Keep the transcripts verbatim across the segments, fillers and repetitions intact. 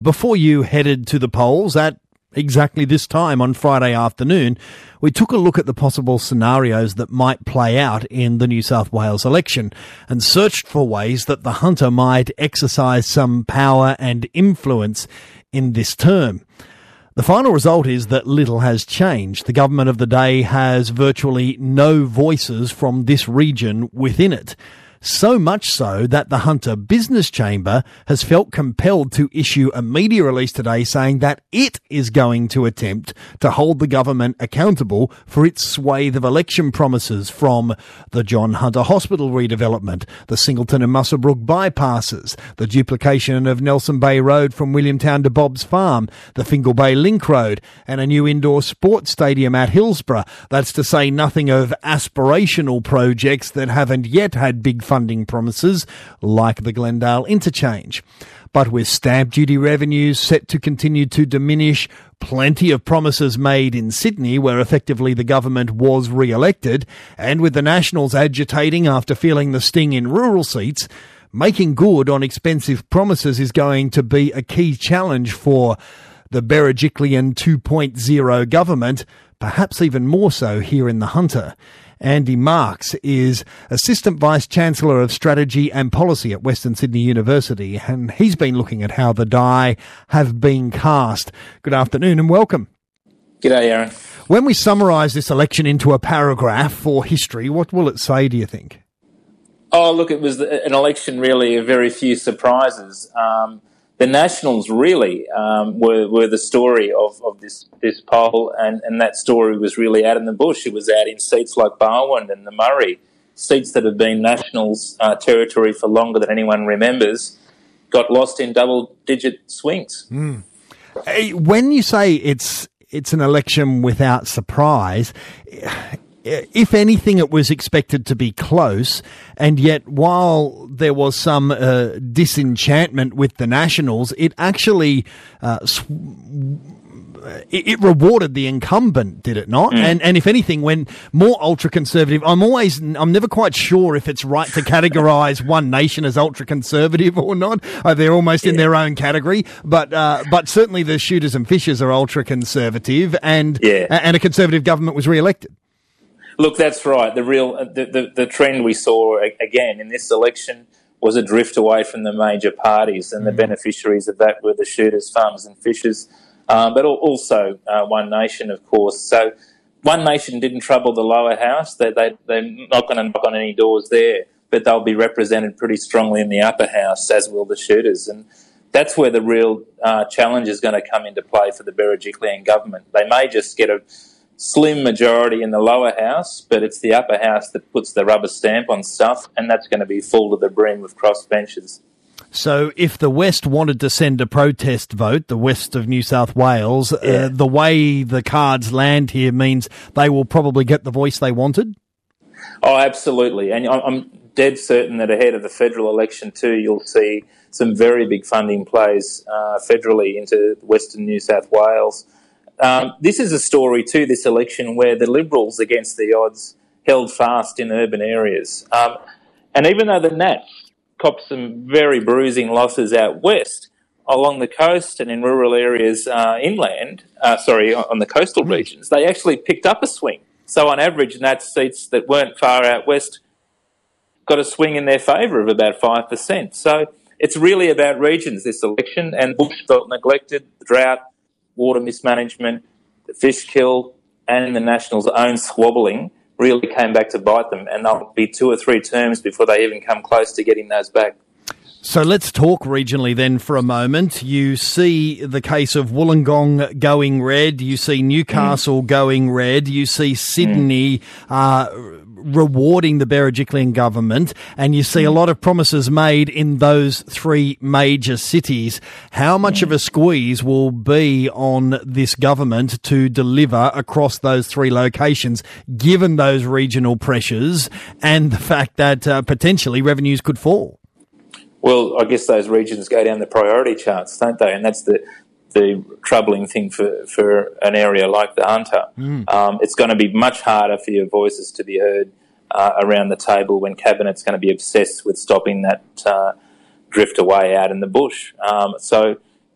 Before you headed to the polls at exactly this time on Friday afternoon, we took a look at the possible scenarios that might play out in the New South Wales election and searched for ways that the Hunter might exercise some power and influence in this term. The final result is that little has changed. The government of the day has virtually no voices from this region within it. So much so that the Hunter Business Chamber has felt compelled to issue a media release today saying that it is going to attempt to hold the government accountable for its swathe of election promises, from the John Hunter Hospital redevelopment, the Singleton and Muswellbrook bypasses, the duplication of Nelson Bay Road from Williamtown to Bob's Farm, the Fingal Bay Link Road, and a new indoor sports stadium at Hillsborough. That's to say nothing of aspirational projects that haven't yet had big funding promises, like the Glendale Interchange. But with stamp duty revenues set to continue to diminish, plenty of promises made in Sydney, where effectively the government was re-elected, and with the Nationals agitating after feeling the sting in rural seats, making good on expensive promises is going to be a key challenge for the Berejiklian two point oh government, perhaps even more so here in the Hunter. Andy Marks is Assistant Vice-Chancellor of Strategy and Policy at Western Sydney University, and he's been looking at how the die have been cast. Good afternoon and welcome. G'day, Aaron. When we summarise this election into a paragraph for history, what will it say, do you think? Oh, look, it was an election really of very few surprises. Um, the Nationals really um, were, were the story of, of this, this poll, and, and that story was really out in the bush. It was out in seats like Barwon and the Murray, seats that have been Nationals uh, territory for longer than anyone remembers, got lost in double-digit swings. Mm. Hey, when you say it's it's an election without surprise, if anything, it was expected to be close, and yet while there was some uh, disenchantment with the Nationals, it actually uh, sw- it, it rewarded the incumbent, did it not? Mm. And and if anything, when more ultra-conservative, I'm always, I'm never quite sure if it's right to categorise One Nation as ultra-conservative or not. Uh, they're almost yeah. in their own category, but uh, but certainly the Shooters and Fishers are ultra-conservative, and yeah. and a Conservative government was re-elected. Look, that's right. The real the, the, the trend we saw again in this election was a drift away from the major parties, and mm. the beneficiaries of that were the Shooters, Farmers and Fishers, um, but also uh, One Nation, of course. So One Nation didn't trouble the lower house. They, they, they're not going to knock on any doors there, but they'll be represented pretty strongly in the upper house, as will the Shooters. And that's where the real uh, challenge is going to come into play for the Berejiklian government. They may just get a slim majority in the lower house, but it's the upper house that puts the rubber stamp on stuff, and that's going to be full to the brim with crossbenchers. So if the West wanted to send a protest vote, the West of New South Wales, yeah. uh, the way the cards land here means they will probably get the voice they wanted? Oh, absolutely. And I'm dead certain that ahead of the federal election too, you'll see some very big funding plays uh, federally into Western New South Wales. Um, this is a story too, this election, where the Liberals, against the odds, held fast in urban areas. Um, and even though the Nats copped some very bruising losses out west, along the coast and in rural areas uh, inland, uh, sorry, on the coastal regions, they actually picked up a swing. So on average, Nats seats that weren't far out west got a swing in their favour of about five percent. So it's really about regions, this election, and bush felt neglected, drought, water mismanagement, the fish kill, and the Nationals' own squabbling really came back to bite them, and they'll be two or three terms before they even come close to getting those back. So let's talk regionally then for a moment. You see the case of Wollongong going red. You see Newcastle mm. going red. You see Sydney mm. uh, rewarding the Berejiklian government. And you see mm. a lot of promises made in those three major cities. How much mm. of a squeeze will be on this government to deliver across those three locations, given those regional pressures and the fact that uh, potentially revenues could fall? Well, I guess those regions go down the priority charts, don't they? And that's the the troubling thing for, for an area like the Hunter. Mm. Um, it's going to be much harder for your voices to be heard uh, around the table when Cabinet's going to be obsessed with stopping that uh, drift away out in the bush. Um, so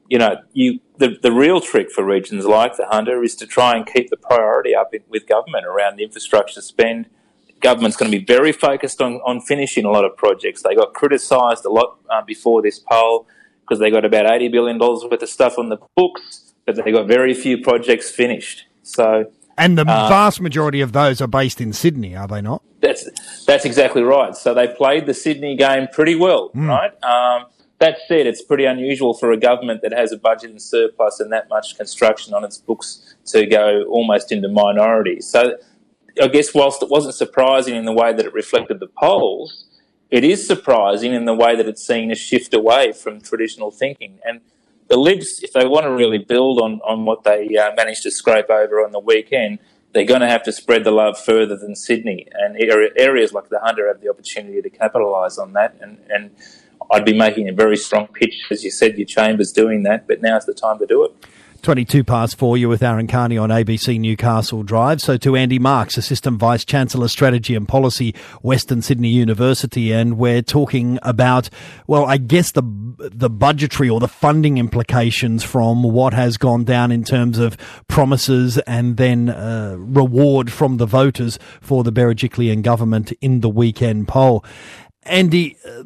you know, you the, the real trick for regions like the Hunter is to try and keep the priority up in, with government around infrastructure spend. Government's going to be very focused on, on finishing a lot of projects. They got criticised a lot uh, before this poll because they got about eighty billion dollars worth of stuff on the books, but they got very few projects finished. So, and the uh, vast majority of those are based in Sydney, are they not? That's that's exactly right. So they played the Sydney game pretty well, mm. right? Um, that said, it's pretty unusual for a government that has a budget in surplus and that much construction on its books to go almost into minority. So I guess whilst it wasn't surprising in the way that it reflected the polls, it is surprising in the way that it's seen a shift away from traditional thinking. And the Libs, if they want to really build on, on what they uh, managed to scrape over on the weekend, they're going to have to spread the love further than Sydney. And areas like the Hunter have the opportunity to capitalise on that. And, and I'd be making a very strong pitch, as you said, your chamber's doing that, but now's the time to do it. twenty-two past four, you're with Aaron Carney on A B C Newcastle Drive. So to Andy Marks, Assistant Vice-Chancellor, Strategy and Policy, Western Sydney University, and we're talking about, well, I guess the the budgetary or the funding implications from what has gone down in terms of promises and then uh, reward from the voters for the Berejiklian government in the weekend poll. Andy, uh,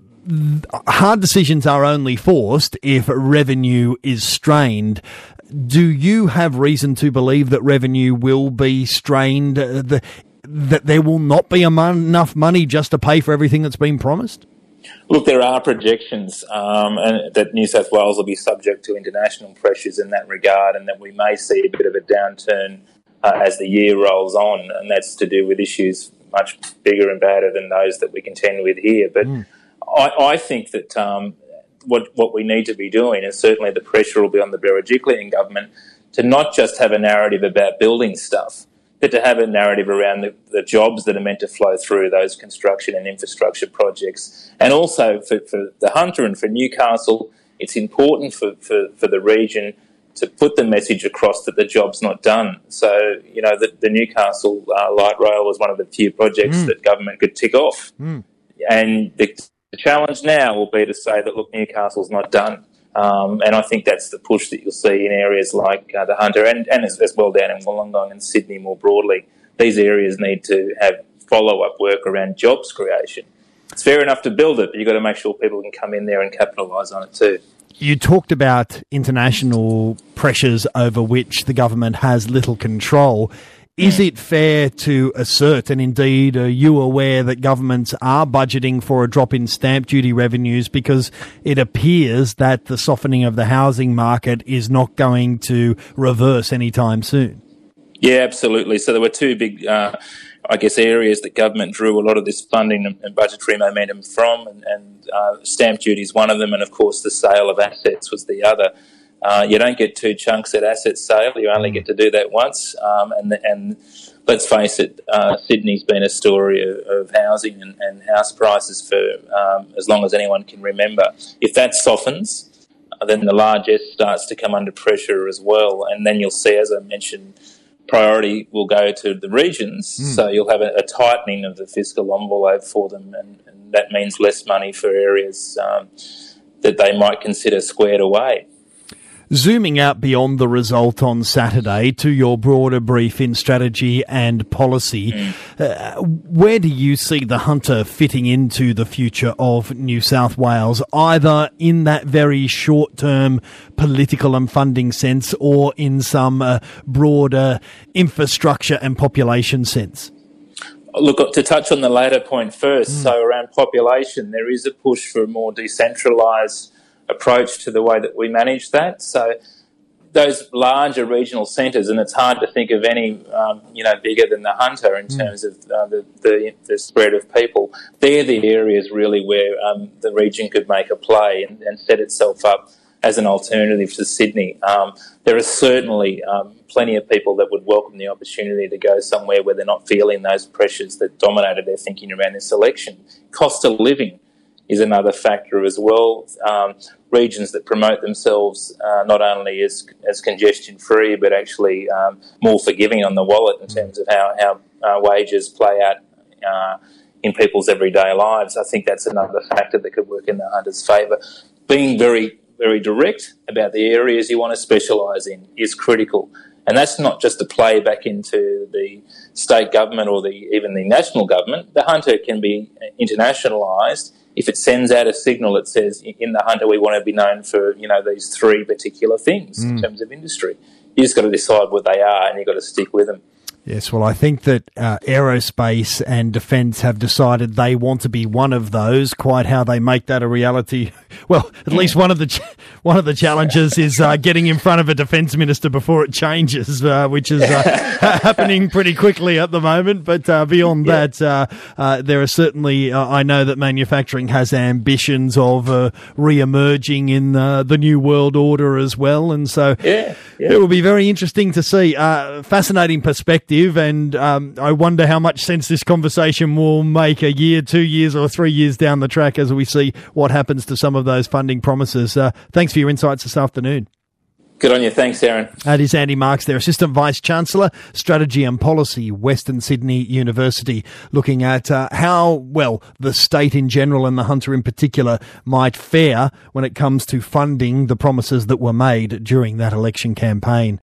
hard decisions are only forced if revenue is strained. Do you have reason to believe that revenue will be strained, uh, the, that there will not be enough money just to pay for everything that's been promised? Look, there are projections um, and that New South Wales will be subject to international pressures in that regard, and that we may see a bit of a downturn uh, as the year rolls on, and that's to do with issues much bigger and badder than those that we contend with here. But mm. I, I think that um, what what we need to be doing, and certainly the pressure will be on the Berejiklian government, to not just have a narrative about building stuff, but to have a narrative around the, the jobs that are meant to flow through those construction and infrastructure projects. And also for, for the Hunter and for Newcastle, it's important for, for, for the region to put the message across that the job's not done. So, you know, the, the Newcastle uh, light rail was one of the few projects mm. that government could tick off. Mm. And the, the challenge now will be to say that, look, Newcastle's not done. Um, and I think that's the push that you'll see in areas like uh, the Hunter and, and as, as well down in Wollongong and Sydney more broadly. These areas need to have follow-up work around jobs creation. It's fair enough to build it, but you've got to make sure people can come in there and capitalise on it too. You talked about international pressures over which the government has little control. Is it fair to assert, and indeed are you aware, that governments are budgeting for a drop in stamp duty revenues because it appears that the softening of the housing market is not going to reverse anytime soon? Yeah, absolutely. So there were two big, uh, I guess, areas that government drew a lot of this funding and, and budgetary momentum from, and, and uh, stamp duty is one of them, and of course the sale of assets was the other. Uh, you don't get two chunks at asset sale. You only get to do that once. Um, and, and let's face it, uh, Sydney's been a story of, of housing and, and house prices for um, as long as anyone can remember. If that softens, uh, then the largesse starts to come under pressure as well. And then you'll see, as I mentioned, priority will go to the regions. Mm. So you'll have a, a tightening of the fiscal envelope for them. And, and that means less money for areas um, that they might consider squared away. Zooming out beyond the result on Saturday to your broader brief in strategy and policy, mm. uh, where do you see the Hunter fitting into the future of New South Wales, either in that very short-term political and funding sense or in some uh, broader infrastructure and population sense? Look, to touch on the latter point first, mm. so around population, there is a push for a more decentralised approach to the way that we manage that. So those larger regional centres, and it's hard to think of any, um, you know, bigger than the Hunter in mm. terms of uh, the, the the spread of people. They're the areas really where um, the region could make a play and, and set itself up as an alternative to Sydney. Um, there are certainly um, plenty of people that would welcome the opportunity to go somewhere where they're not feeling those pressures that dominated their thinking around this election. Cost of living is another factor as well. Um, regions that promote themselves uh, not only as as congestion-free, but actually um, more forgiving on the wallet in terms of how, how uh, wages play out uh, in people's everyday lives. I think that's another factor that could work in the Hunter's favour. Being very very direct about the areas you want to specialise in is critical. And that's not just a play back into the state government or the even the national government. The Hunter can be internationalised if it sends out a signal that says, in the Hunter we want to be known for, you know, these three particular things mm. in terms of industry. You just got to decide what they are and you've got to stick with them. Yes, well, I think that uh, aerospace and defence have decided they want to be one of those. Quite how they make that a reality, well, at least one of the ch- one of the challenges is uh, getting in front of a defence minister before it changes, uh, which is uh, ha- happening pretty quickly at the moment. But uh, beyond yeah. that, uh, uh, there are certainly, uh, I know that manufacturing has ambitions of uh, re-emerging in uh, the new world order as well, and so yeah, yeah. it will be very interesting to see. Uh, fascinating perspective. And um, I wonder how much sense this conversation will make a year, two years or three years down the track as we see what happens to some of those funding promises. Uh, thanks for your insights this afternoon. Good on you. Thanks, Aaron. That is Andy Marks there, Assistant Vice-Chancellor, Strategy and Policy, Western Sydney University, looking at uh, how, well, the state in general and the Hunter in particular might fare when it comes to funding the promises that were made during that election campaign.